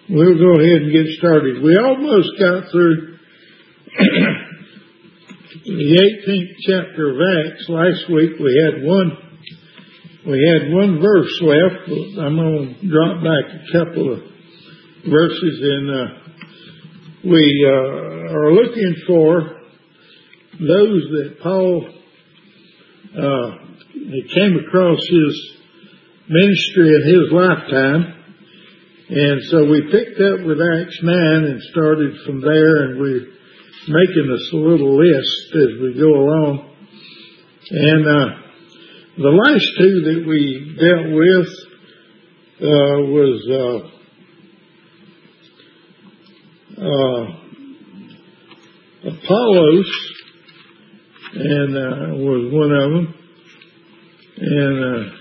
we'll go ahead and get started. We almost got through the 18th chapter of Acts. Last week we had one verse left. I'm going to drop back a couple of verses, and we are looking for those that Paul came across his ministry in his lifetime. And so we picked up with Acts 9 and started from there, and we're making us a little list as we go along. And the last two that we dealt with was Apollos, and was one of them, and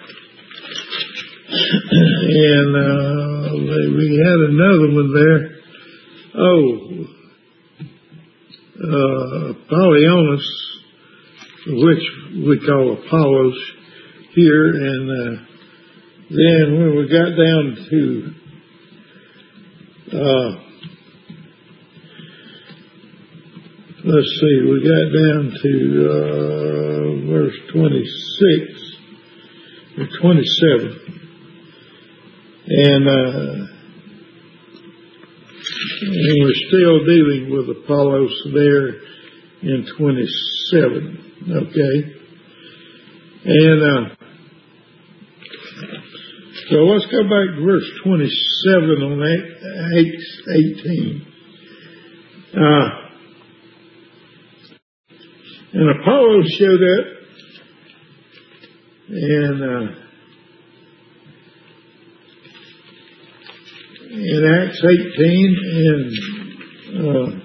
we had another one there. Polyonis, which we call Apollos here, and then when we got down to let's see, we got down to verse 26 or 27. And we're still dealing with Apollos there in 27. Okay. And so let's go back to verse 27 on Acts 18. And Apollos showed up, and in Acts 18, and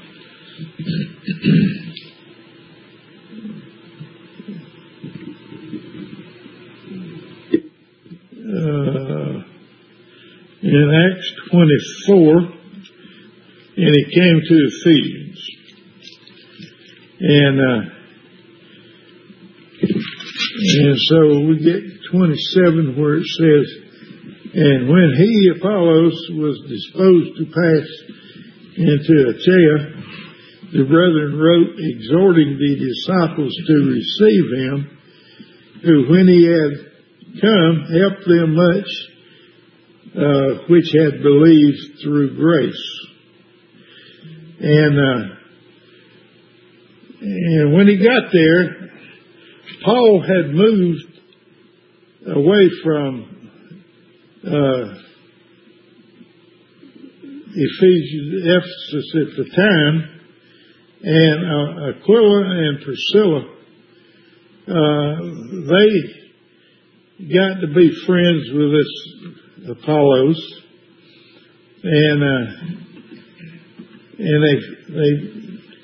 in Acts 24, and he came to Ephesians, and so we get 27 where it says, and when he, Apollos, was disposed to pass into Achaia, the brethren wrote, exhorting the disciples to receive him, who, when he had come, helped them much, which had believed through grace. And when he got there, Paul had moved away from Ephesus at the time, and Aquila and Priscilla, they got to be friends with this Apollos, and they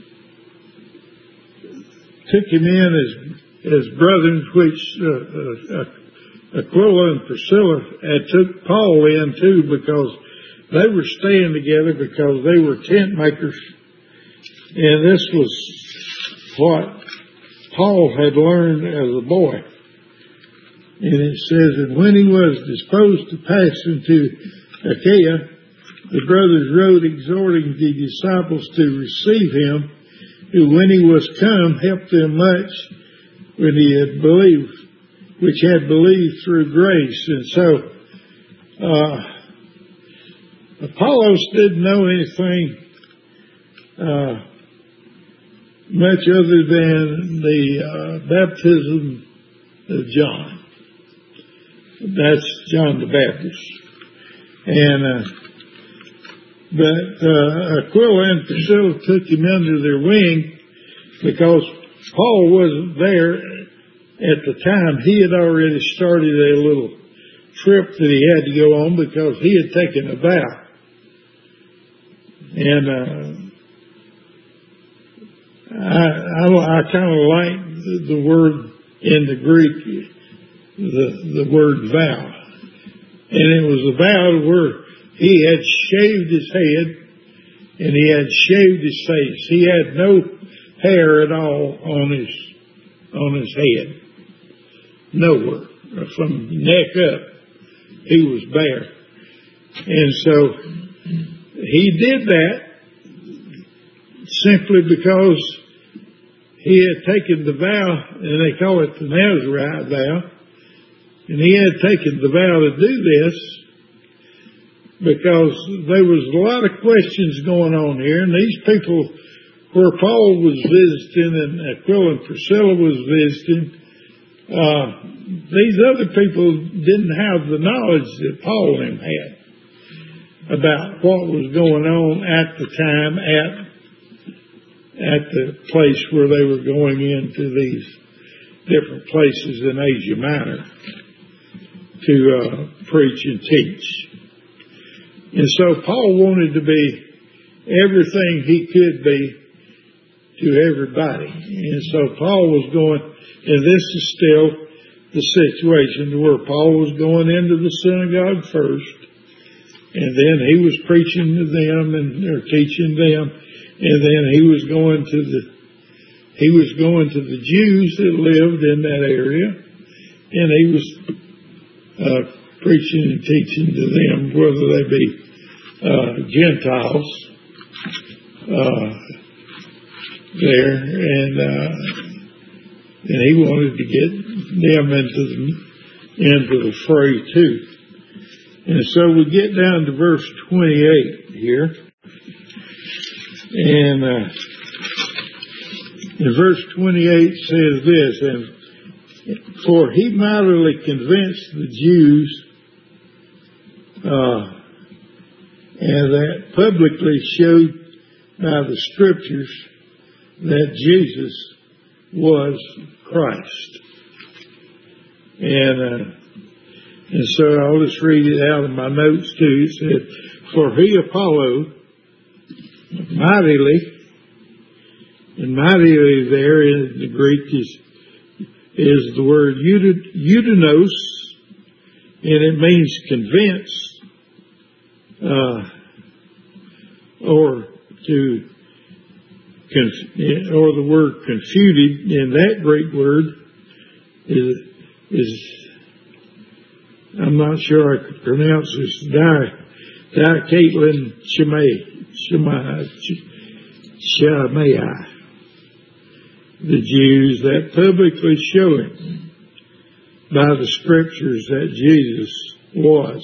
took him in as brethren, which Aquila and Priscilla had took Paul in too, because they were staying together because they were tent makers, and this was what Paul had learned as a boy. And it says, and when he was disposed to pass into Achaia, the brothers wrote, exhorting the disciples to receive him, who, when he was come, helped them much, when he had believed, which had believed through grace. And so Apollos didn't know anything much other than the baptism of John. That's John the Baptist. And but Aquila and Priscilla took him under their wing, because Paul wasn't there at the time. He had already started a little trip that he had to go on, because he had taken a vow. And I kind of like the word in the Greek, the word vow. And it was a vow where he had shaved his head and he had shaved his face. He had no hair at all on his head. Nowhere. From neck up, he was bare. And so he did that simply because he had taken the vow, and they call it the Nazarite vow, and he had taken the vow to do this because there was a lot of questions going on here, and these people, where Paul was visiting and Aquila and Priscilla was visiting, these other people didn't have the knowledge that Paul and him had about what was going on at the time at the place where they were going into these different places in Asia Minor to preach and teach. And so Paul wanted to be everything he could be to everybody. And so Paul was going, and this is still the situation where Paul was going into the synagogue first, and then he was preaching to them or teaching them, and then he was going to the Jews that lived in that area, and he was preaching and teaching to them, whether they be Gentiles there, and he wanted to get them into the fray too. And so we get down to verse 28 here, and in verse 28 says this, and for he mightily convinced the Jews, and that publicly showed by the scriptures that Jesus was Christ. And so I'll just read it out of my notes too. It said, for he, Apollo, mightily, and mightily there in the Greek is the word eudanos, and it means convince, or the word confuted, and that Greek word is I'm not sure I could pronounce this, Diakatelin Shemai, the Jews, that publicly showing by the scriptures that Jesus was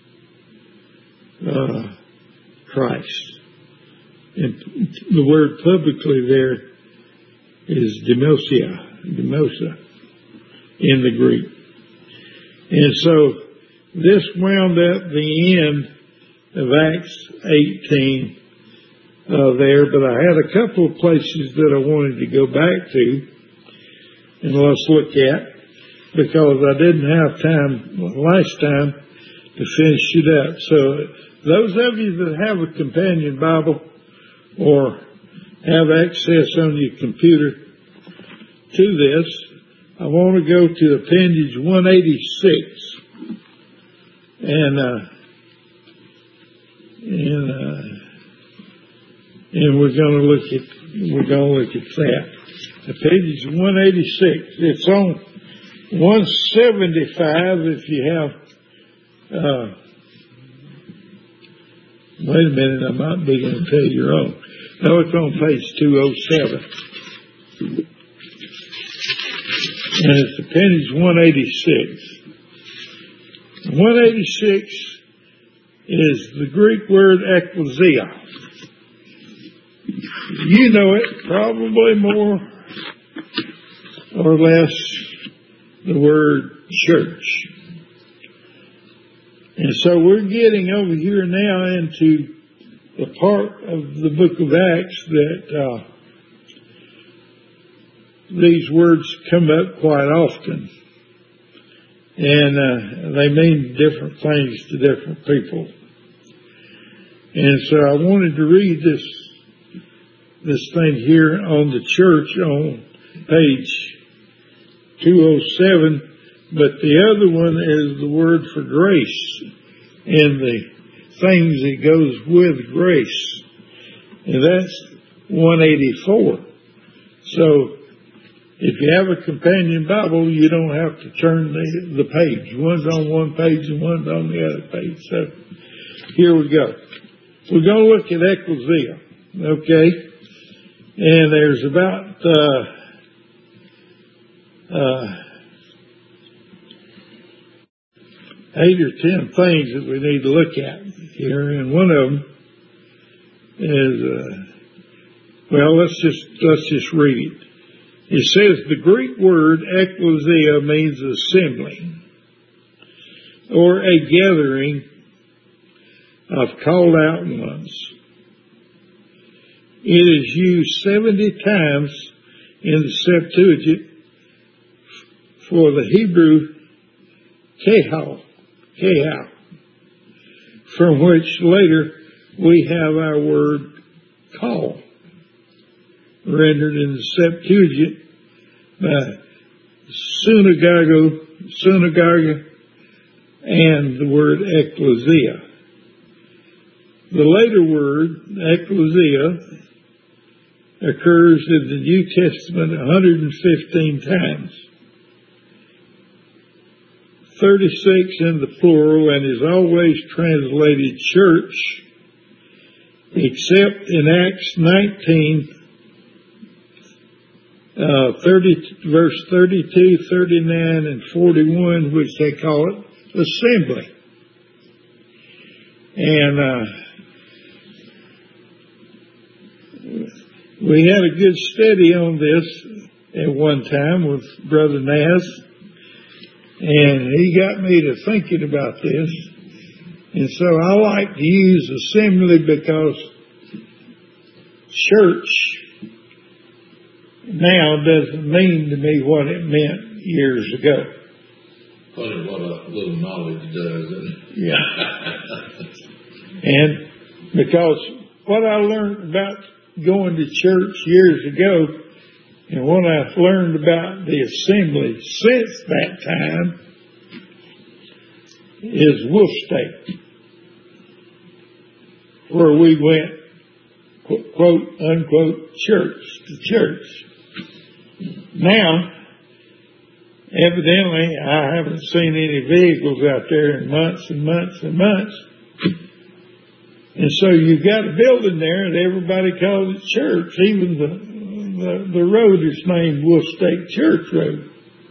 Christ. And the word publicly there is demosia in the Greek. And so this wound up the end of Acts 18 there, but I had a couple of places that I wanted to go back to and let's look at, because I didn't have time last time to finish it up. So those of you that have a companion Bible or have access on your computer to this, I want to go to appendage 186, and we're going to look at that. Appendage 186. It's on 175 if you have. Wait a minute, I might be going to tell you wrong. No, it's on page 207. And it's appendage 186. 186 is the Greek word ekklesia. You know it, probably more or less the word church. And so we're getting over here now into the part of the book of Acts that these words come up quite often. And they mean different things to different people. And so I wanted to read this thing here on the church on page 207, but the other one is the word for grace and the things that goes with grace. And that's 184. So if you have a companion Bible, you don't have to turn the page. One's on one page and one's on the other page. So here we go. we're going to look at ecclesia, okay? And there's about 8 or 10 things that we need to look at here, and one of them is, let's just read it. It says the Greek word ecclesia means assembly or a gathering of called out ones. It is used 70 times in the Septuagint for the Hebrew kahal, from which later we have our word call, rendered in the Septuagint by synagogue, and the word ecclesia. The later word, ecclesia, occurs in the New Testament 115 times, 36 in the plural, and is always translated church, except in Acts 19, verse 32, 39, and 41, which they call it assembly. And we had a good study on this at one time with Brother Naz, and he got me to thinking about this. And so I like to use assembly because church now doesn't mean to me what it meant years ago. Funny what a little knowledge does, isn't it? Yeah. And because what I learned about going to church years ago and what I've learned about the assembly since that time is Wolfsteak, where we went, quote, unquote, church to church. Now, evidently, I haven't seen any vehicles out there in months and months and months. And so you've got a building there and everybody calls it church. Even the road is named Wolfsteak Church Road.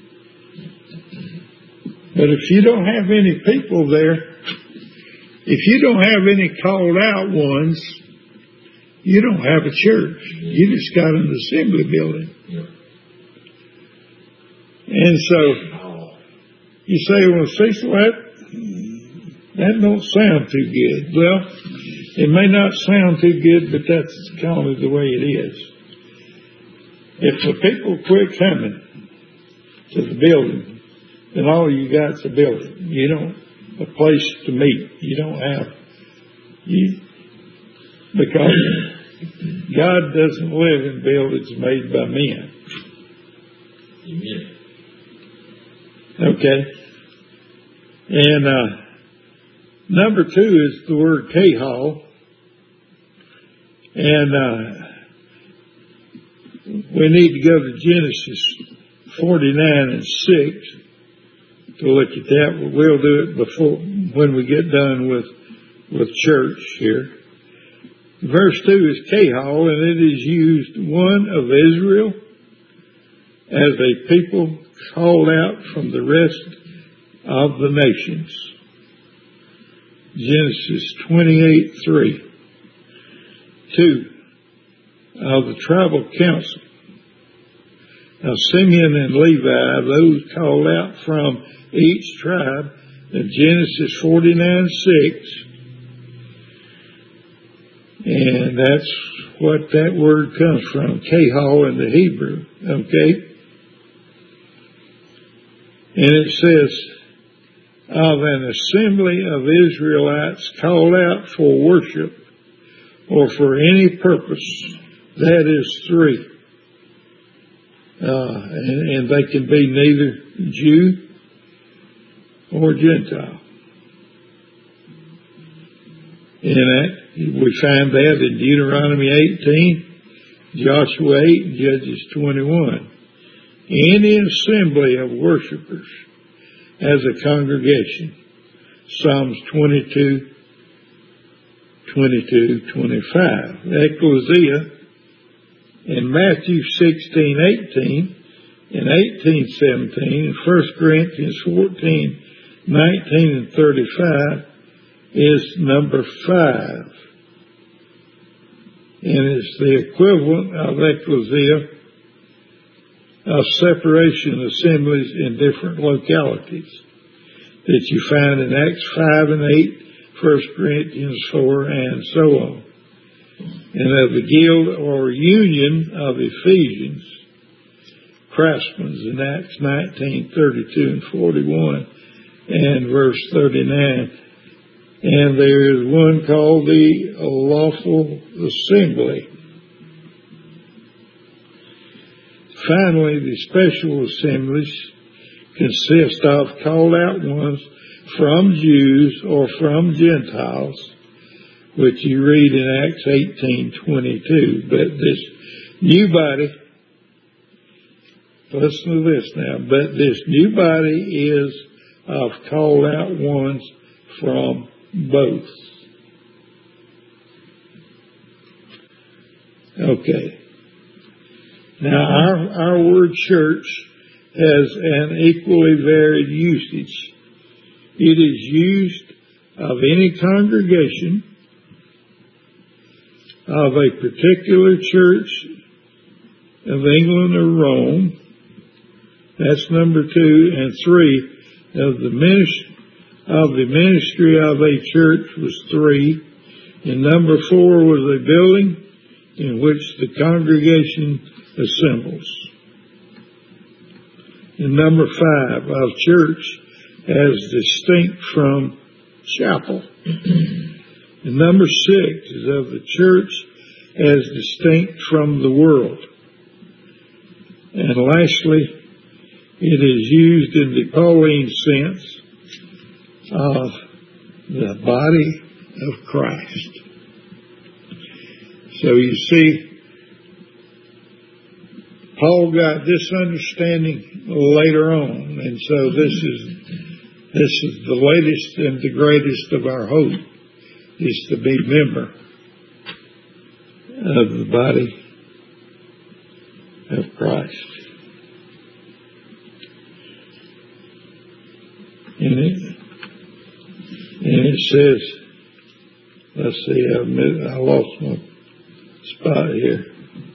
But if you don't have any people there, if you don't have any called out ones, you don't have a church. You just got an assembly building. Yep. And so you say, well, Cecil, that don't sound too good. Well, it may not sound too good, but that's kind of the way it is. If the people quit coming to the building, then all you got is a building. You don't, a place to meet. You don't have, because God doesn't live in buildings made by men. Amen. Okay. And number 2 is the word kahal. And we need to go to Genesis 49 and 6 to look at that. We'll do it before, when we get done with church here. Verse 2 is kahal, and it is used, one of Israel, as a people called out from the rest of the nations. Genesis 28:3. 2, of the tribal council. Now Simeon and Levi, those called out from each tribe, in Genesis 49:6. And that's what that word comes from, kahal in the Hebrew, okay? And it says, of an assembly of Israelites called out for worship or for any purpose, that is 3. And they can be neither Jew or Gentile. And we find that in Deuteronomy 18, Joshua 8, and Judges 21. Any assembly of worshipers as a congregation. Psalms 22, 22:25. Ecclesia in Matthew 16:18 and 18:17 and 1 Corinthians 14:19 and 35 is number 5. And it's the equivalent of ecclesia of separation assemblies in different localities that you find in Acts 5 and 8, 1 Corinthians 4, and so on. And of the guild or union of Ephesians, craftsmen in Acts 19:32 and 41, and verse 39. And there is one called the lawful assembly. Finally, the special assemblies consist of called out ones from Jews or from Gentiles, which you read in Acts 18:22. But this new body, listen to this now, but this new body is of called out ones from both. Okay. Now, our word church has an equally varied usage. It is used of any congregation of a particular church of England or Rome. That's number 2. And 3, of the ministry of a church was 3. And number 4 was a building in which the congregation assembles. And number 5, of church as distinct from chapel. And number 6 is of the church as distinct from the world. And lastly, it is used in the Pauline sense of the body of Christ. So you see, Paul got this understanding later on, and so this is the latest and the greatest of our hope, is to be member of the body of Christ. And it says, let's see, I lost my spot here.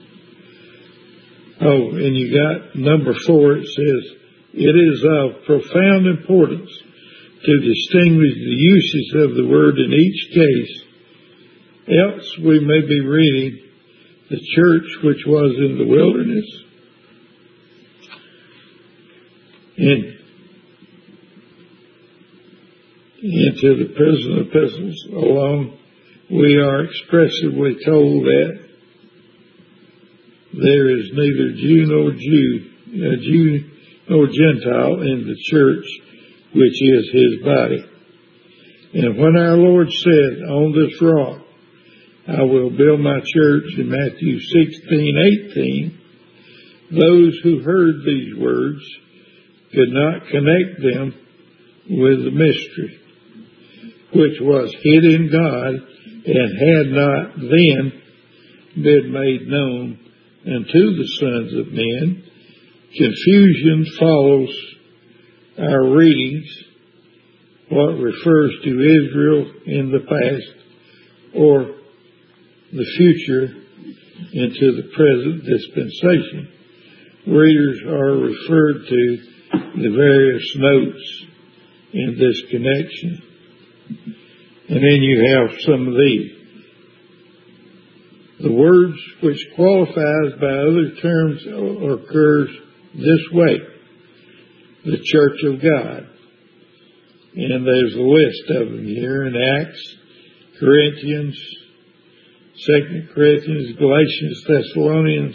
Oh, and you got number 4, it says, it is of profound importance to distinguish the uses of the word in each case, else we may be reading the church which was in the wilderness and into the present epistles alone. We are expressively told that there is neither Jew nor Gentile in the church, which is his body. And when our Lord said, on this rock I will build my church, in Matthew 16:18, those who heard these words could not connect them with the mystery, which was hid in God and had not then been made known unto the sons of men. Confusion follows our readings, what refers to Israel in the past or the future into the present dispensation. Readers are referred to the various notes in this connection. And then you have some of these. The words which qualifies by other terms occurs this way: the church of God. And there's a list of them here in Acts, Corinthians, 2 Corinthians, Galatians, Thessalonians,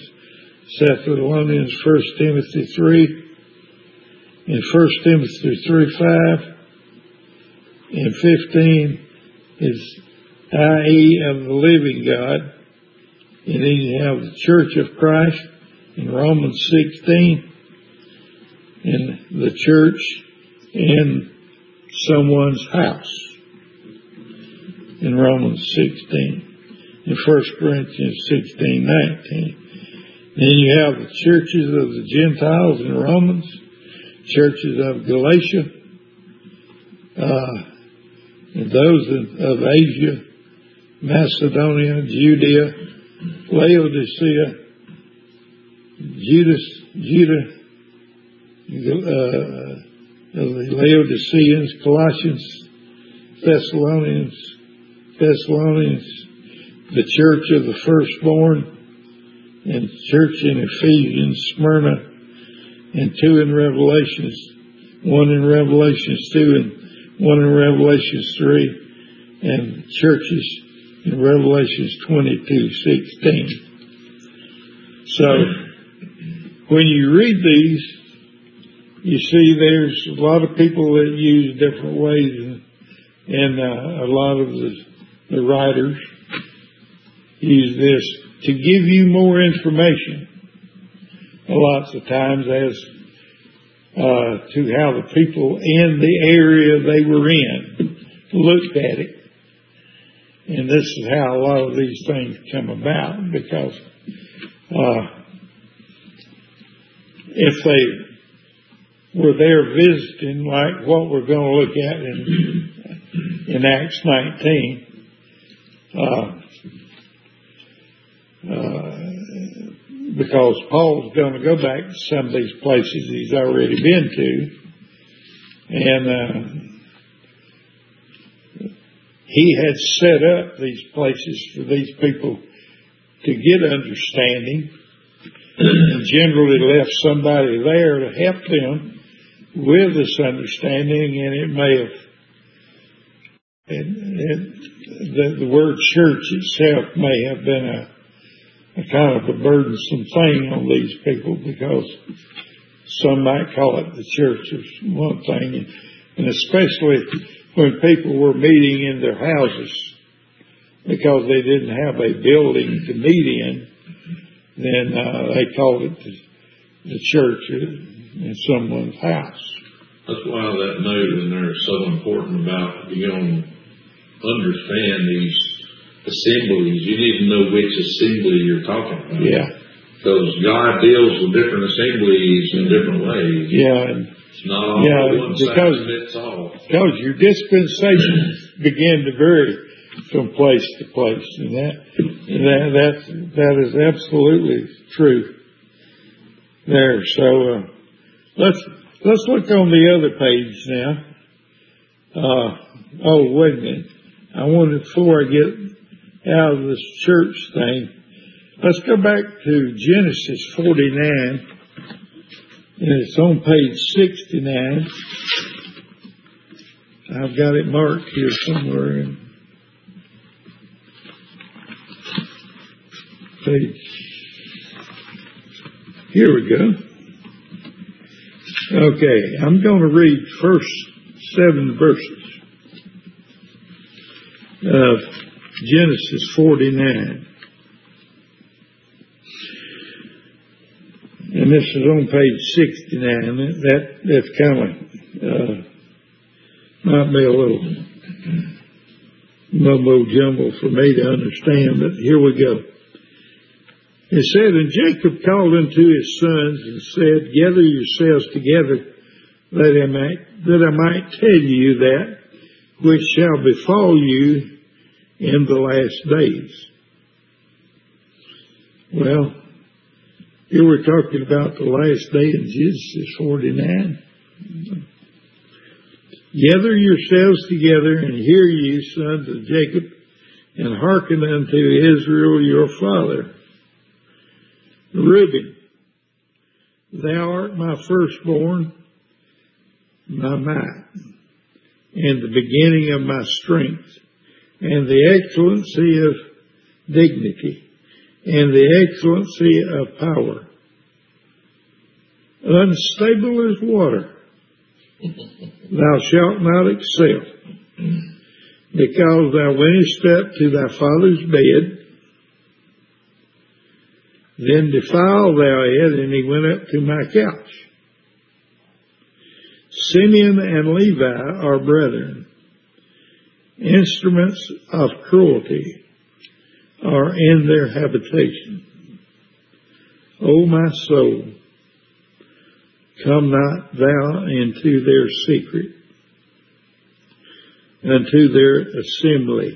1 Timothy 3, and 1 Timothy 3:5, and 15 is i.e. of the living God. And then you have the church of Christ in Romans 16, and the church in someone's house. in Romans 16, in 1 Corinthians 16:19. Then you have the churches of the Gentiles in Romans, churches of Galatia, and those of Asia, Macedonia, Judea, Laodicea, Judah, the Laodiceans, Colossians, Thessalonians, the church of the firstborn, and church in Ephesians, Smyrna, and 2 in Revelations, 1 in Revelations 2 and 1 in Revelations 3, and churches in Revelations 22:16. So, when you read these, you see there's a lot of people that use different ways, and a lot of the writers use this to give you more information, lots of times, as to how the people in the area they were in looked at it. And this is how a lot of these things come about, because if they were there visiting, like what we're going to look at in Acts 19, because Paul's going to go back to some of these places he's already been to, and he had set up these places for these people to get understanding, and generally left somebody there to help them with this understanding, and it may have, the word church itself may have been a kind of a burdensome thing on these people, because some might call it the church is one thing, and especially when people were meeting in their houses because they didn't have a building to meet in, then they called it the church in someone's house. That's why that note in there is so important about you don't understand these assemblies. You need to know which assembly you're talking about. Yeah. Because God deals with different assemblies in different ways. Yeah. It's not all one size fits all. Because your dispensations begin to vary from place to place. And that is absolutely true there. So let's look on the other page now. Oh, wait a minute. I wanted, before I get out of this church thing, let's go back to Genesis 49, and it's on page 69. I've got it marked here somewhere. Here we go. Okay, I'm going to read first 7 verses of Genesis 49. And this is on page 69. That's kind of, might be a little mumbo-jumbo for me to understand, but here we go. It said, and Jacob called unto his sons and said, gather yourselves together, that I might tell you that which shall befall you in the last days. Well, here we're talking about the last day in Genesis 49. Gather yourselves together, and hear ye, sons of Jacob, and hearken unto Israel your father. Reuben, thou art my firstborn, my might, and the beginning of my strength, and the excellency of dignity, and the excellency of power. Unstable as water, thou shalt not excel, because thou wentest up to thy father's bed, then defiled thou it, and he went up to my couch. Simeon and Levi are brethren. Instruments of cruelty are in their habitation. O my soul, come not thou into their secret, unto their assembly.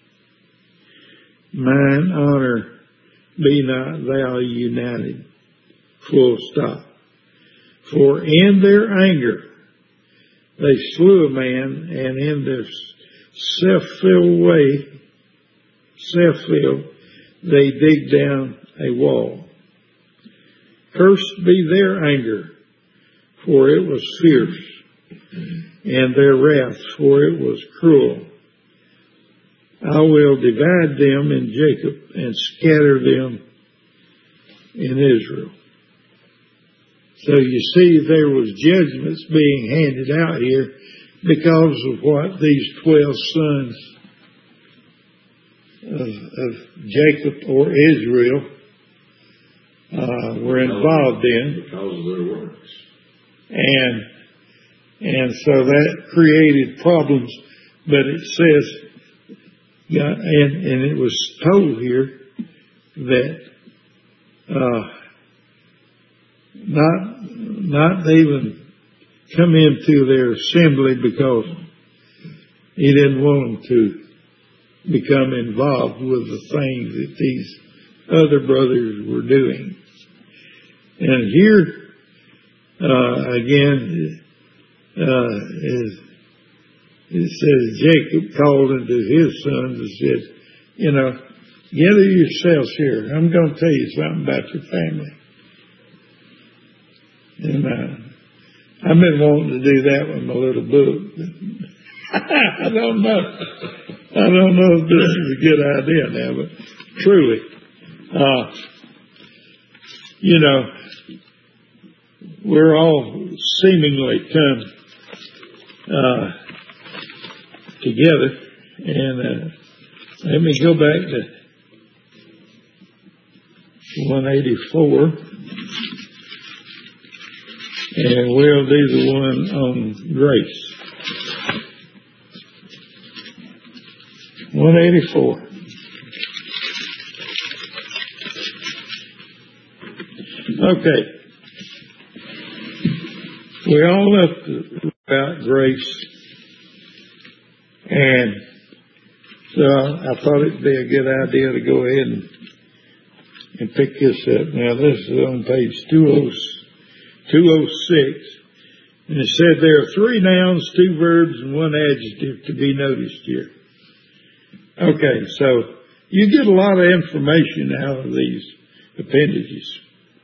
Mine honor be not thou united. Full stop. For in their anger they slew a man, and in their self-filled they dig down a wall. Cursed be their anger, for it was fierce, and their wrath, for it was cruel. I will divide them in Jacob and scatter them in Israel. So you see, there was judgments being handed out here because of what these 12 sons of Jacob or Israel were involved in. Because of their works. And so that created problems, but it says, and it was told here that not even come into their assembly because he didn't want them to become involved with the things that these other brothers were doing. And here, again, it says Jacob called unto his sons and said, gather yourselves here. I'm going to tell you something about your family. And I've been wanting to do that with my little book. I don't know. I don't know if this is a good idea now, but truly, we're all seemingly come together. And let me go back to 184. And we'll do the one on grace. 184. Okay. We all left about grace. And so I thought it'd be a good idea to go ahead and pick this up. Now this is on page 206. And it said there are 3 nouns, 2 verbs, and 1 adjective to be noticed here. Okay, so you get a lot of information out of these appendages.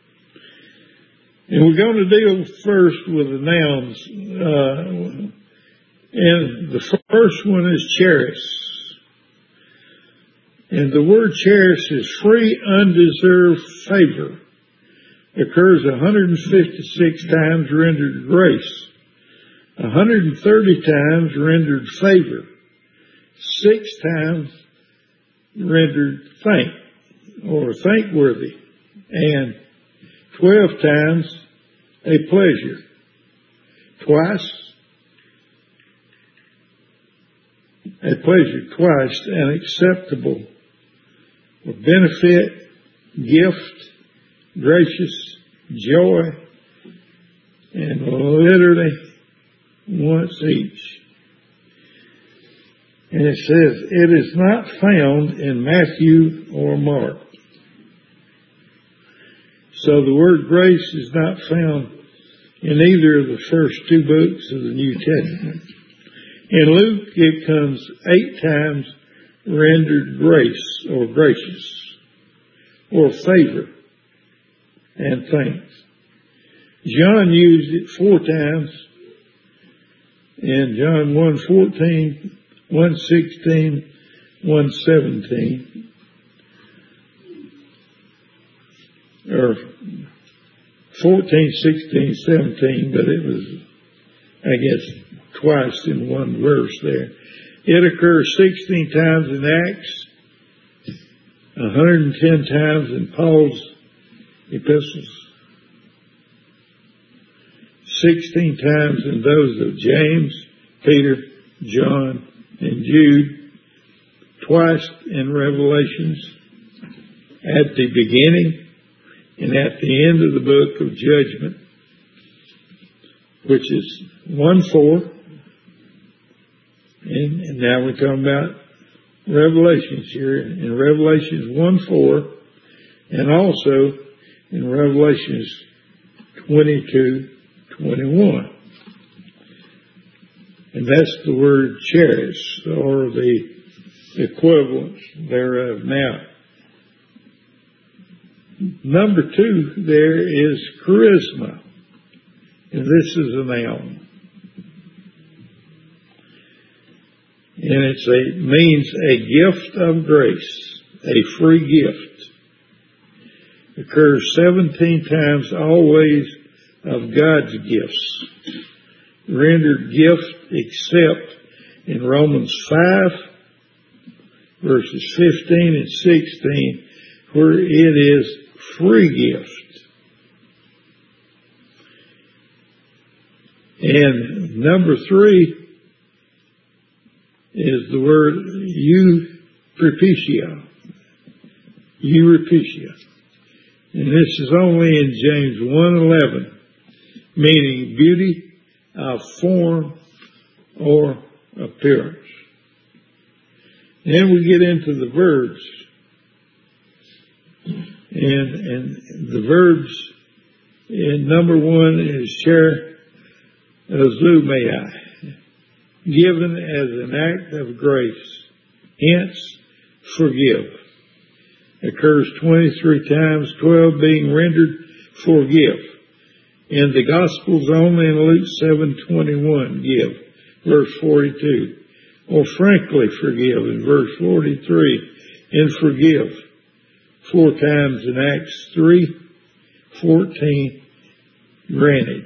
And we're going to deal first with the nouns. And the first one is charis. And the word charis is free, undeserved favor. Occurs 156 times, rendered grace. 130 times rendered favor. 6 times rendered thankworthy. And 12 times a pleasure. Twice an acceptable, or benefit, gift, gracious, joy, and literally once each. And it says, it is not found in Matthew or Mark. So the word grace is not found in either of the first 2 books of the New Testament. In Luke, it comes 8 times rendered grace or gracious or favor and thanks. John used it 4 times in John 1:14, 1:16, 1:17, or 14, 16, 17, but it was, I guess, twice in one verse there. It occurs 16 times in Acts, 110 times in Paul's epistles, 16 times in those of James, Peter, John, and Jude, twice in Revelations, at the beginning and at the end of the book of judgment, which is 1:4. And now we're talking about Revelations here, in Revelations 1:4, and also in Revelations 22:21. And that's the word charis, or the equivalence thereof. Now, number 2 there is charisma, and this is a noun. And it means a gift of grace, a free gift. Occurs 17 times, always of God's gifts. Rendered gift except in Romans 5, verses 15 and 16, where it is free gift. And number 3 is the word eupropecia. Eupropecia. And this is only in James 1:11, meaning beauty of form or appearance. Then we get into the verbs. And the verbs in number 1 is charizomai, given as an act of grace, hence forgive. Occurs 23 times, 12 being rendered forgive. In the Gospels only, in Luke 7:21, give, verse 42. Or frankly forgive, in verse 43, and forgive. 4 times in Acts 3:14, granted.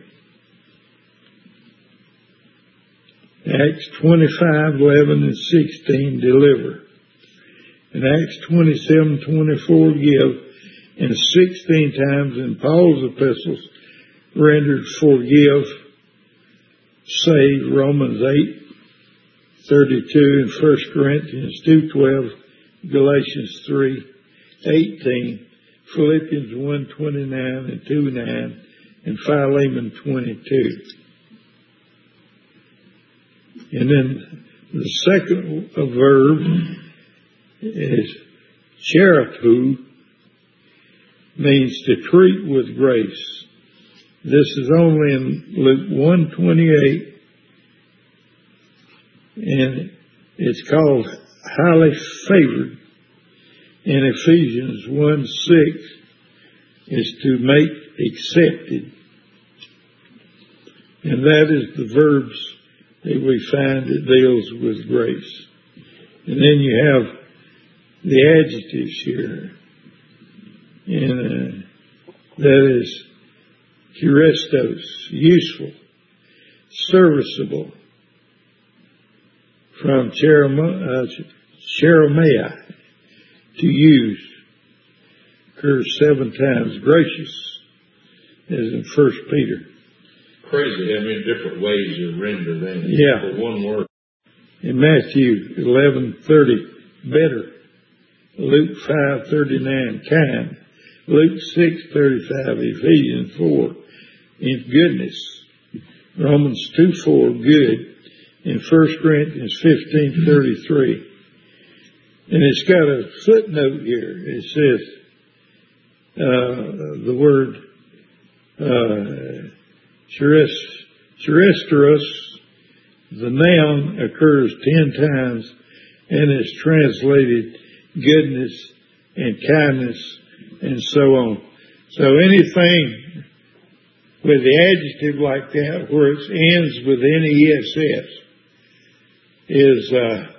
Acts 25:11 and 16, deliver. In Acts 27:24, give. And 16 times in Paul's epistles, rendered forgive, save, Romans 8:32 and 1 Corinthians 2:12, Galatians 3:18, Philippians 1:29 and 2:9, and Philemon 22. And then the second verb is charipu, means to treat with grace. This is only in Luke 1:28, and it's called highly favored. In Ephesians 1:6 is to make accepted. And that is the verbs that we find that deals with grace. And then you have the adjectives here. And that is charistos, useful, serviceable, from cheromai, to use. Occurs 7 times. Gracious, as in 1 Peter. Crazy how many different ways you render that for one word. In Matthew 11:30, better. Luke 5:39, kind. Luke 6:35, Ephesians 4, in goodness. Romans 2:4, good. In 1 Corinthians 15:33. And it's got a footnote here. It says the word charisteros, the noun, occurs 10 times and is translated goodness and kindness and so on. So anything with the adjective like that where it ends with NESS is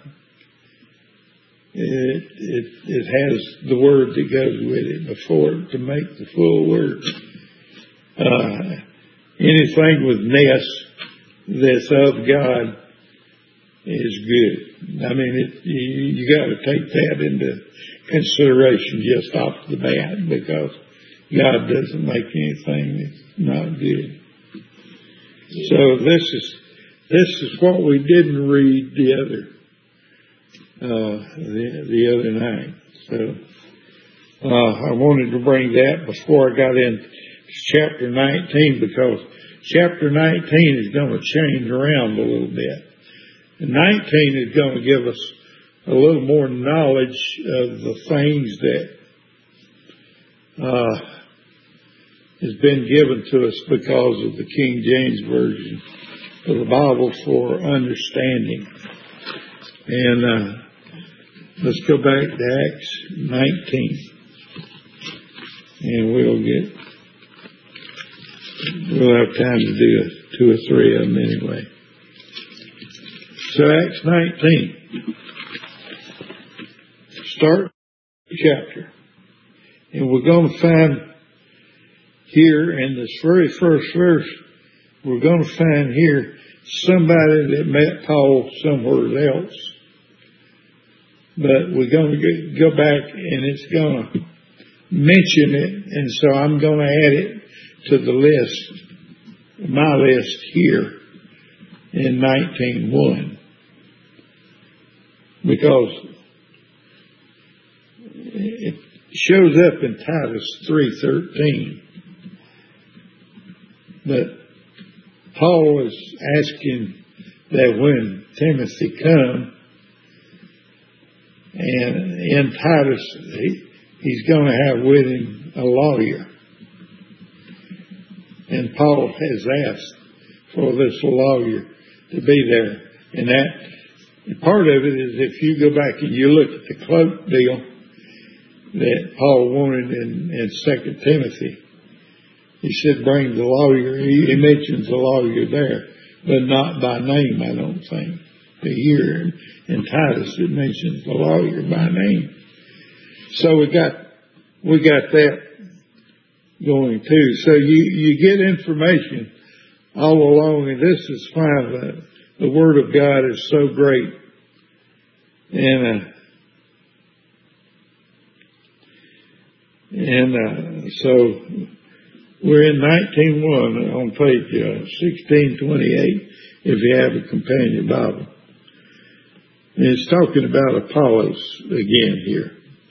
it has the word that goes with it before it to make the full word. Anything with ness that's of God is good. I mean, you got to take that into consideration just off the bat, because God doesn't make anything that's not good. So this is what we didn't read the the other night. So I wanted to bring that before I got into chapter 19, because chapter 19 is going to change around a little bit. And 19 is going to give us a little more knowledge of the things that has been given to us because of the King James Version of the Bible for understanding. And let's go back to Acts 19. And we'll have time to do 2 or 3 of them anyway. So Acts 19. Start the chapter. And we're going to find here in this very first verse, we're going to find here somebody that met Paul somewhere else. But we're going to go back and it's going to mention it. And so I'm going to add it to the list, my list here in 19:1. Because it shows up in Titus 3:13 that Paul is asking that when Timothy come, and in Titus he's going to have with him a lawyer. And Paul has asked for this lawyer to be there. And that part of it is, if you go back and you look at the cloak deal that Paul wanted in 2 Timothy, he said, bring the lawyer. He mentions the lawyer there, but not by name, I don't think. But here in Titus, it mentions the lawyer by name. So we got that going too. So you get information all along, and this is why the Word of God is so great. And so we're in 19:1 on page 1628 if you have a companion Bible. And it's talking about Apollos again here.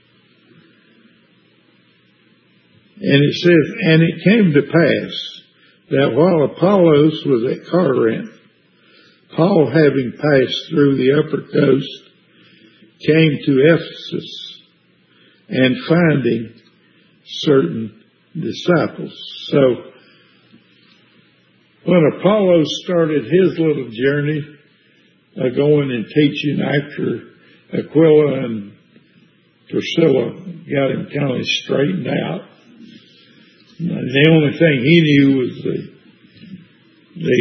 And it says, and it came to pass that while Apollos was at Corinth, Paul, having passed through the upper coast, came to Ephesus, and finding certain disciples. So when Apollos started his little journey going and teaching after Aquila and Priscilla got him kind of straightened out, the only thing he knew was the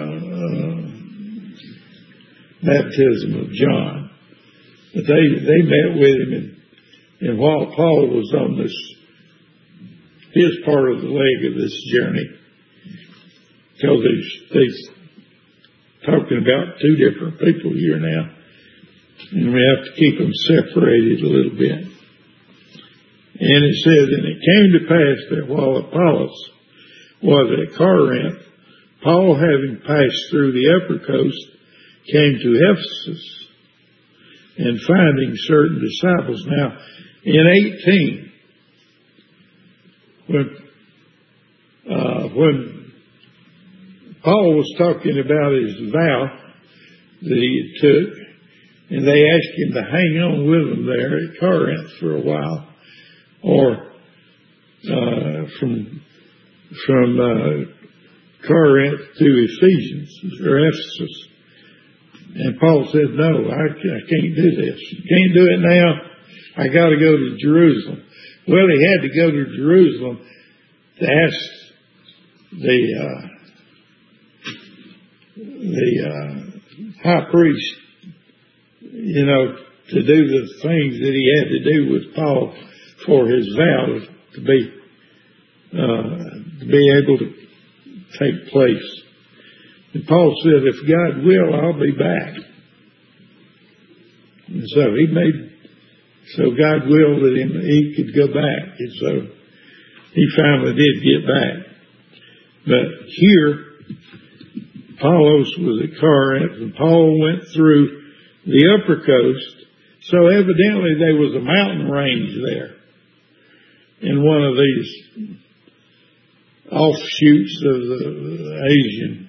baptism of John. But they met with him, and while Paul was on his part of the leg of this journey, because they're talking about 2 different people here now, and we have to keep them separated a little bit. And it says, and it came to pass that while Apollos was at Corinth, Paul, having passed through the upper coast, came to Ephesus, and finding certain disciples. Now, in 18, when Paul was talking about his vow that he took, and they asked him to hang on with them there at Corinth for a while, or from Corinth to Ephesians or Ephesus. And Paul said, no, I can't do this. Can't do it now. I got to go to Jerusalem. Well, he had to go to Jerusalem to ask the high priest, to do the things that he had to do with Paul for his vow to be able to take place. And Paul said, if God will, I'll be back. And so God willed that he could go back. And so he finally did get back. But here, Apollos was at Corinth, and Paul went through the upper coast, So evidently there was a mountain range there in one of these offshoots of the Asian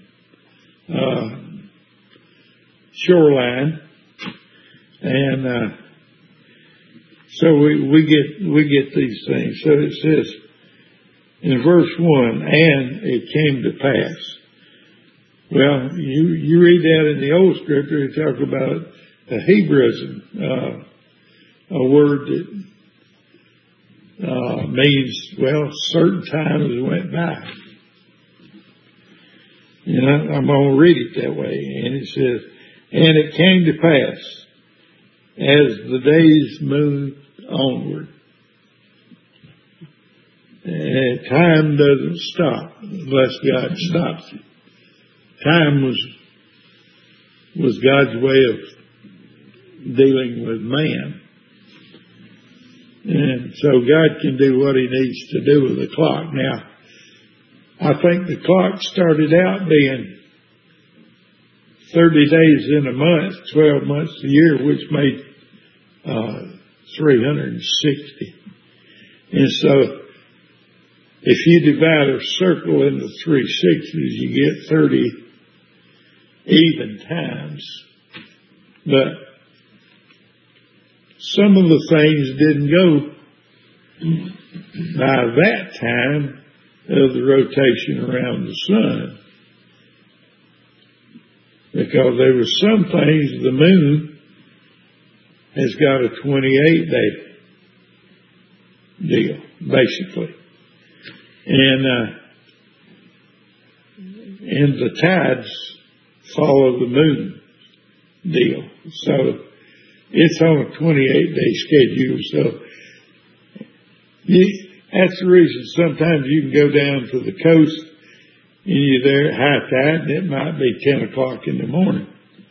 shoreline, and so we get these things. So it says in verse 1, and it came to pass. Well, you read that in the old scripture, it talks about a Hebraism, a word that means, well, certain times went by. I'm going to read it that way. And it says, and it came to pass, as the days moved onward. And time doesn't stop unless God stops it. Time was God's way of dealing with man. And so God can do what He needs to do with the clock. Now, I think the clock started out being 30 days in a month, 12 months a year, which made 360. And so, if you divide a circle into 360s, you get 30 even times. But some of the things didn't go by that time of the rotation around the sun. Because there were some things, the moon has got a 28-day deal, basically. And the tides follow the moon deal. So it's on a 28-day schedule. So that's the reason sometimes you can go down to the coast and you're there at high tide and it might be 10 o'clock in the morning.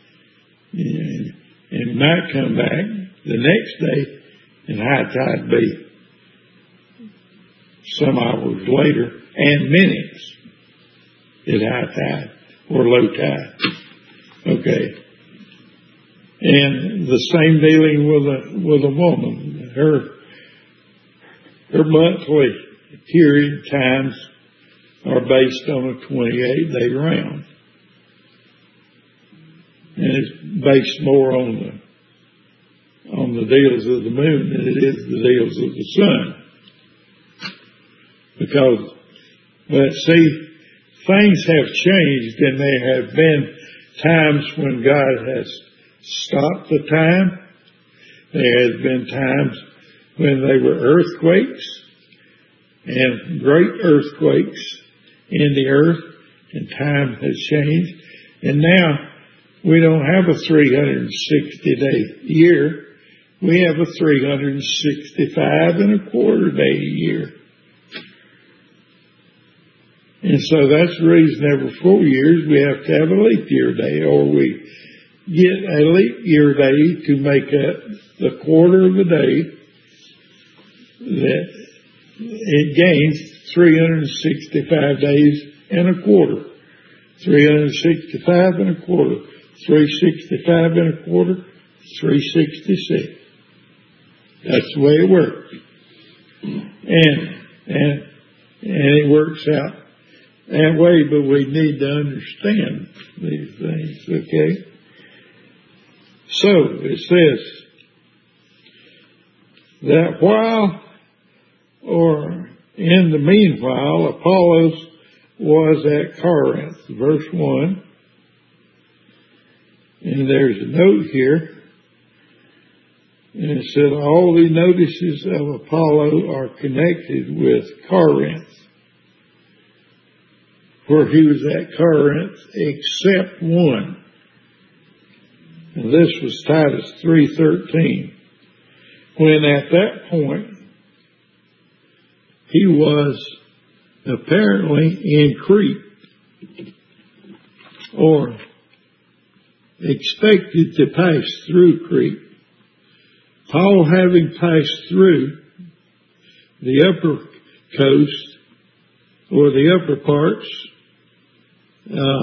And you might come back the next day and high tide be some hours later, and minutes at high tide or low tide. Okay. And the same dealing with a woman. Her monthly period times are based on a 28-day round. And it's based more on the deals of the moon than it is the deals of the sun. Because, but see, things have changed, and there have been times when God has stopped the time. There has been times when there were earthquakes and great earthquakes in the earth, and time has changed. And now we don't have a 360-day year. We have a 365 and a quarter day year. And so that's the reason every 4 years we have to have a leap year day, or we get a leap year day to make up the quarter of a day that it gains 365 days and a quarter. 365 and a quarter. 365 and a quarter. 366. That's the way it works. And it works out that way, but we need to understand these things, okay? So, it says that while, or in the meanwhile, Apollos was at Corinth, verse 1. And there's a note here. And it said, all the notices of Apollo are connected with Corinth, where he was at Corinth, except one. And this was Titus 3:13. When at that point, he was apparently in Crete, or expected to pass through Crete. Paul, having passed through the upper coast, or the upper parts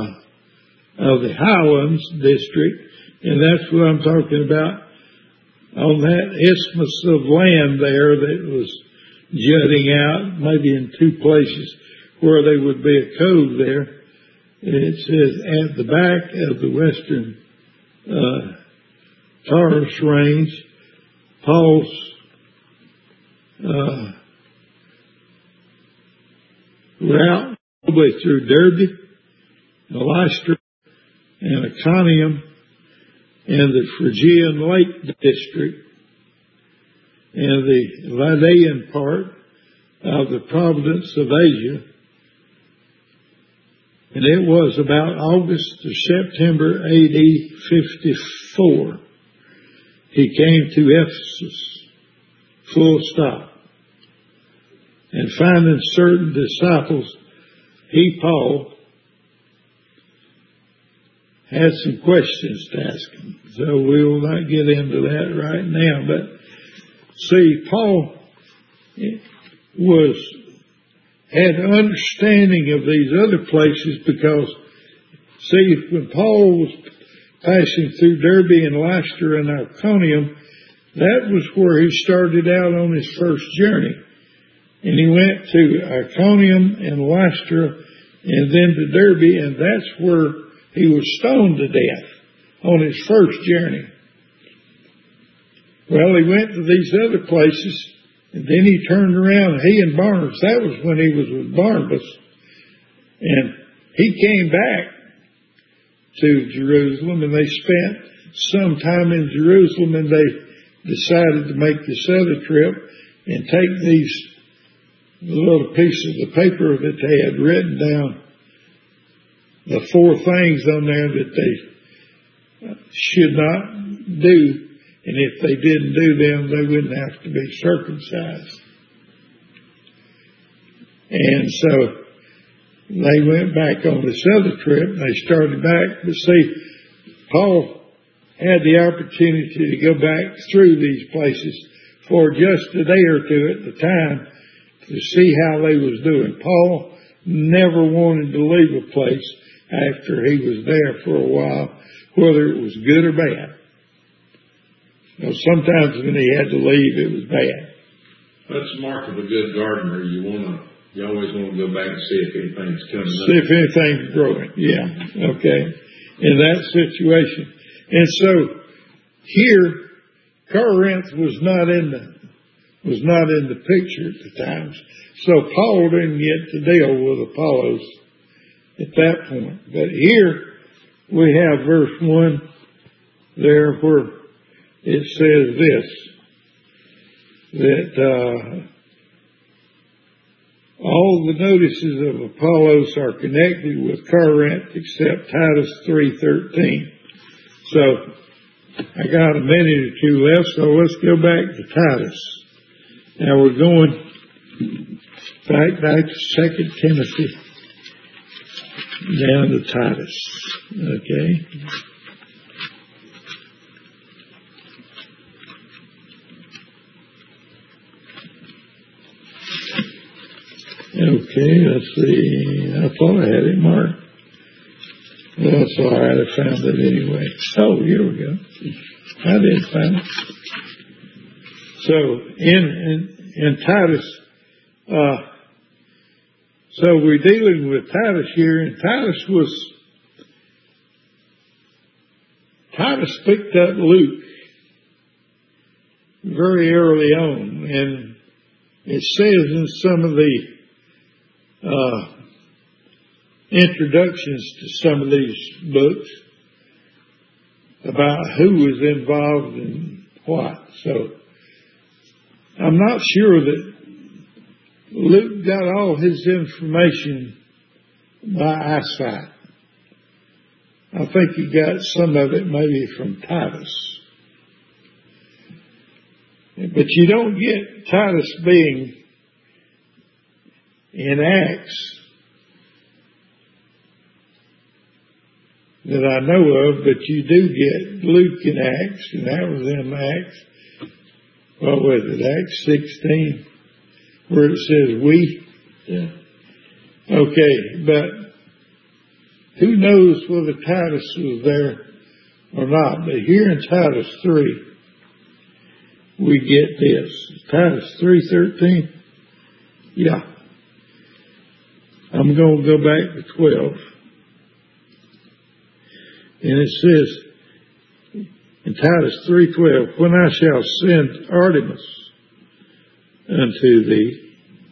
of the Highlands district, and that's what I'm talking about on that isthmus of land there that was jutting out, maybe in two places where there would be a cove there. It says at the back of the western Taurus range, Paul's route all the way through Derbe, Lystra, and Iconium, and the Phrygian Lake District, and the Lydian part of the province of Asia. And it was about August or September AD 54. He came to Ephesus, full stop. And finding certain disciples, he, Paul, had some questions to ask him. So we will not get into that right now. But see, Paul had understanding of these other places because, see, when Paul was passing through Derbe and Lystra and Iconium, that was where he started out on his first journey. And he went to Iconium and Lystra and then to Derbe, and that's where he was stoned to death on his first journey. Well, he went to these other places, and then he turned around. He and Barnabas, that was when he was with Barnabas. And he came back to Jerusalem, and they spent some time in Jerusalem, and they decided to make this other trip and take these little pieces of paper that they had written down, the 4 things on there that they should not do. And if they didn't do them, they wouldn't have to be circumcised. And so they went back on this other trip, and they started back. But see, Paul had the opportunity to go back through these places for just a day or two at the time to see how they was doing. Paul never wanted to leave a place after he was there for a while, whether it was good or bad. You know, sometimes when he had to leave, it was bad. That's the mark of a good gardener. You always want to go back and see if anything's coming up. See if anything's growing. Yeah. Okay. In that situation. And so here, Corinth was not in the picture at the time. So Paul didn't get to deal with Apollos at that point. But here we have verse 1 there where it says this, that all the notices of Apollos are connected with Corinth except Titus 3:13. So I got a minute or two left, so let's go back to Titus. Now we're going back to 2 Timothy, down to Titus. Okay? Okay, let's see. I thought I had it marked. Well, it's all right. I found it anyway. Oh, here we go. I did find it. So in Titus, so we're dealing with Titus here, and Titus picked up Luke very early on, and it says in some of the introductions to some of these books about who was involved in what. So I'm not sure that Luke got all his information by eyesight. I think he got some of it maybe from Titus. But you don't get Titus being in Acts that I know of, but you do get Luke in Acts, and that was in Acts. What was it? Acts 16, where it says we. Yeah. Okay, but who knows whether Titus was there or not? But here in Titus 3, we get this. Titus 3:13. Yeah. I'm going to go back to 12. And it says in Titus 3:12, when I shall send Artemas unto thee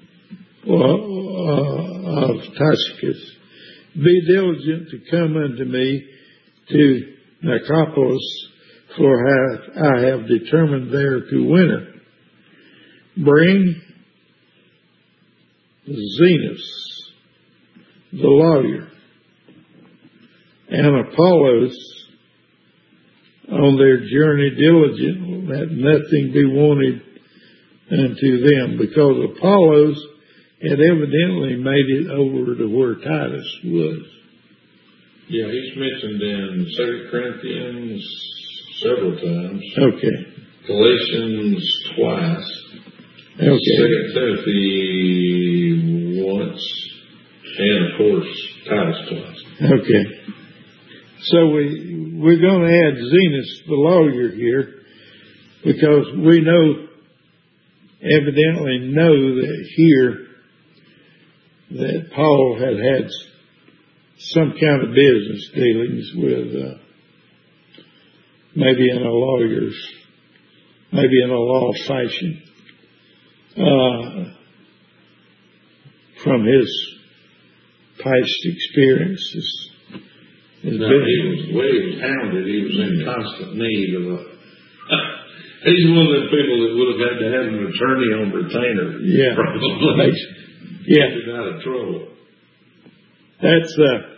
of Tychicus, be diligent to come unto me to Nicopolis, for I have determined there to winter. Bring Zenas, the lawyer, and Apollos on their journey diligent, that nothing be wanted unto them, because Apollos had evidently made it over to where Titus was. Yeah, he's mentioned in 2 Corinthians several times. Okay. Galatians twice. Okay. 2 Timothy once. And, of course, Titus twice. Okay. So we're going to add Zenas, the lawyer, here, because we evidently know that here that Paul had some kind of business dealings with maybe in a law fashion, from his past experiences. When he was hounded, he was in constant need of he's one of the people that would have had to have an attorney on retainer. Yeah. Probably. Yeah. Get out of trouble. That's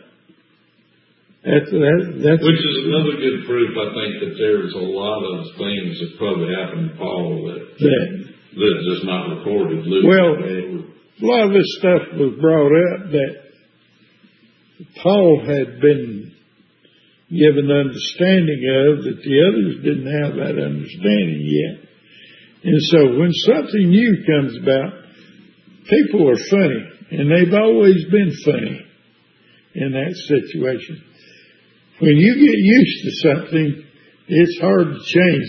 which is another good proof, I think, that there's a lot of things that probably happened to Paul that's just not recorded. Well, a lot of this stuff was brought up that Paul had been given understanding of that the others didn't have that understanding yet. And so when something new comes about, people are funny, and they've always been funny in that situation. When you get used to something, it's hard to change.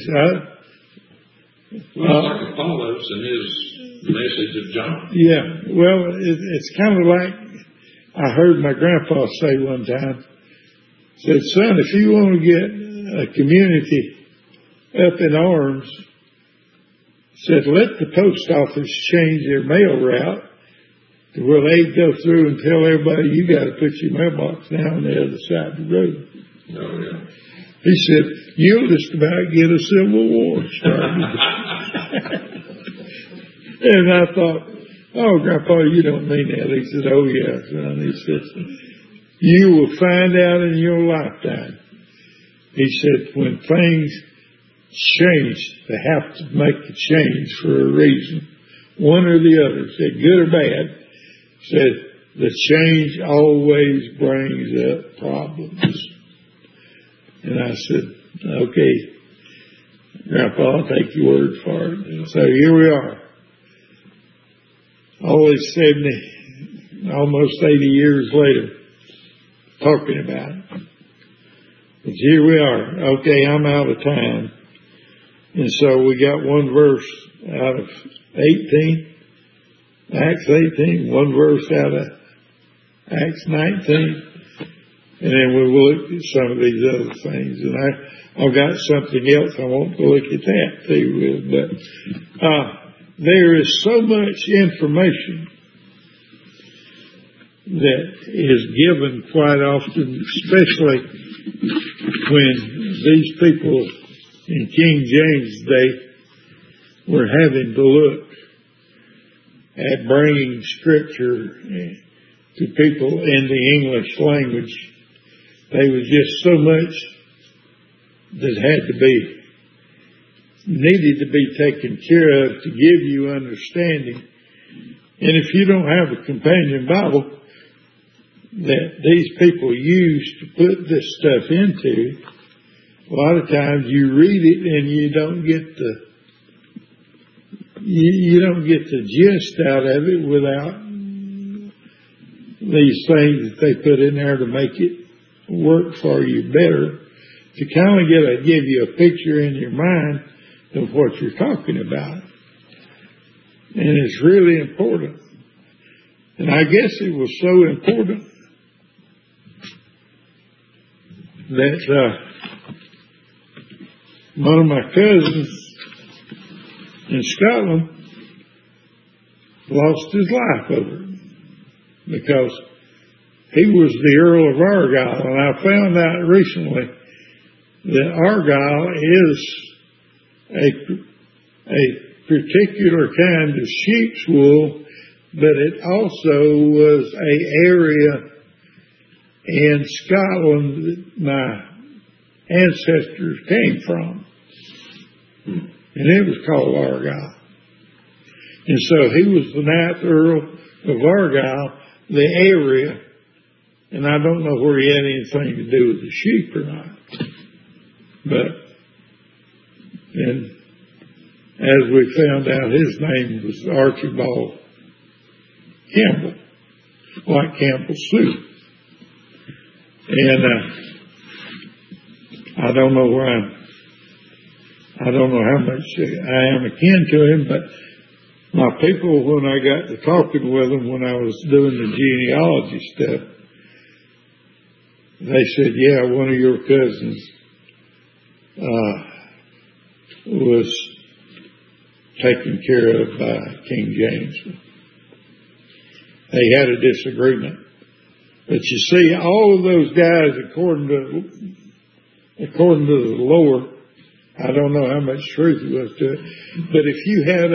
Like Apollos and his message of John. Yeah, well, it's kind of like I heard my grandpa say one time, said, son, if you want to get a community up in arms, said, let the post office change their mail route to where they go through and tell everybody you got to put your mailbox down on the other side of the road. Oh, yeah. He said, you'll just about get a civil war started. And I thought, oh, Grandpa, you don't mean that. He said, oh, yeah, son. He said, you will find out in your lifetime. He said, when things change, they have to make the change for a reason. One or the other. Said, good or bad. Said, the change always brings up problems. And I said, okay, Grandpa, I'll take your word for it. So here we are. Always 70, almost 80 years later, talking about it. But here we are. Okay, I'm out of time. And so we got one verse out of 18, Acts 18, one verse out of Acts 19. And then we will look at some of these other things. And I've got something else I want to look at that too with. But there is so much information that is given quite often, especially when these people in King James' day were having to look at bringing Scripture to people in the English language. There was just so much that needed to be taken care of to give you understanding. And if you don't have a companion Bible that these people use to put this stuff into, a lot of times you read it and you don't get the gist out of it without these things that they put in there to make it work for you better, to kind of give you a picture in your mind of what you're talking about. And it's really important. And I guess it was so important that one of my cousins in Scotland lost his life over it because he was the Earl of Argyll. And I found out recently that Argyll is a particular kind of sheep's wool, but it also was an area in Scotland that my ancestors came from. And it was called Argyll. And so he was the 9th Earl of Argyll, the area, and I don't know where he had anything to do with the sheep or not. But, and as we found out, his name was Archibald Campbell, like Campbell soup. And I don't know how much I am akin to him, but my people, when I got to talking with them when I was doing the genealogy stuff, they said, yeah, one of your cousins was taken care of by King James. They had a disagreement. But you see, all of those guys, according to the lore, I don't know how much truth was to it, but if you had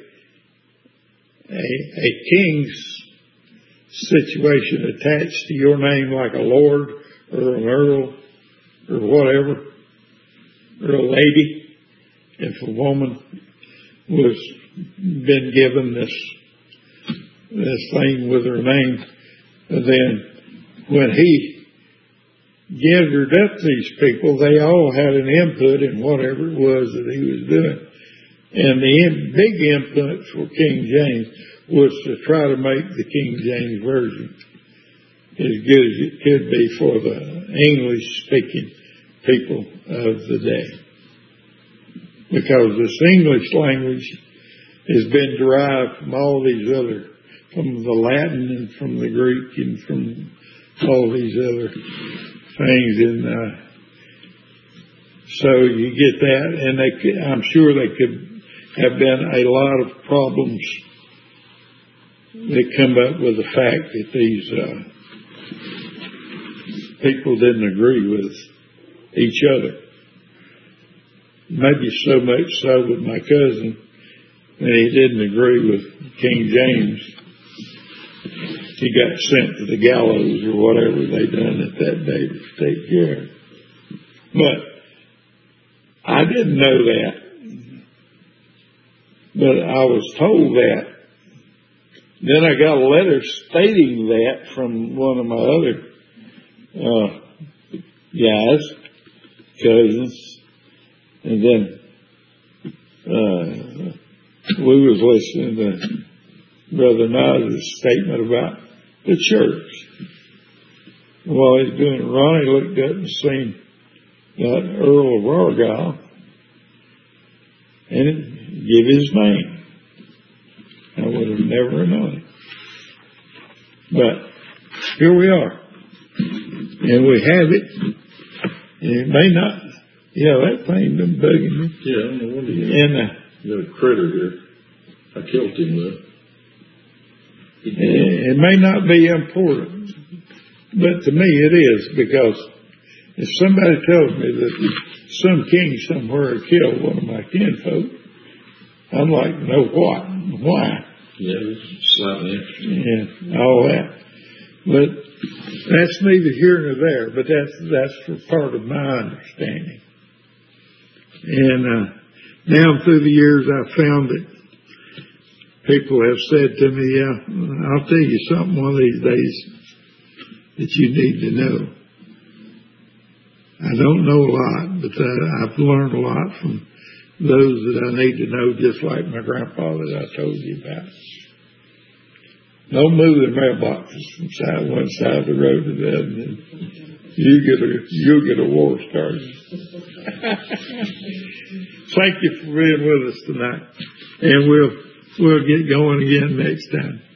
a king's situation attached to your name, like a lord or an earl or whatever, or a lady, if a woman was been given this thing with her name, then when he gathered up these people, they all had an input in whatever it was that he was doing. And the big input for King James was to try to make the King James Version as good as it could be for the English-speaking people of the day. Because this English language has been derived from all these other, from the Latin and from the Greek and from all these other things. And so you get that, and I'm sure they could have been a lot of problems that come up with the fact that these people didn't agree with each other. Maybe so much so with my cousin that he didn't agree with King James. He got sent to the gallows or whatever they done at that day to take care of. But I didn't know that. But I was told that. Then I got a letter stating that from one of my other guys, cousins, and then we was listening to Brother Nas's statement about the church. While he's doing it, Ronnie looked up and seen that Earl of Argyll and give his name. I would have never known it. But here we are. And we have it. And it may not, that thing been bugging me. Yeah, I don't know what he is. Got a critter here. I killed him though. It may not be important, but to me it is, because if somebody tells me that some king somewhere killed one of my kinfolk, I'd like to know what and why. Yeah, slightly interesting. Yeah, all that. But that's neither here nor there, but that's for part of my understanding. And down through the years, I've found that people have said to me, I'll tell you something one of these days that you need to know. I don't know a lot, but I've learned a lot from those that I need to know, just like my grandpa that I told you about. No moving mailboxes from one side of the road to the other. You'll get a war started. Thank you for being with us tonight, and we'll get going again next time.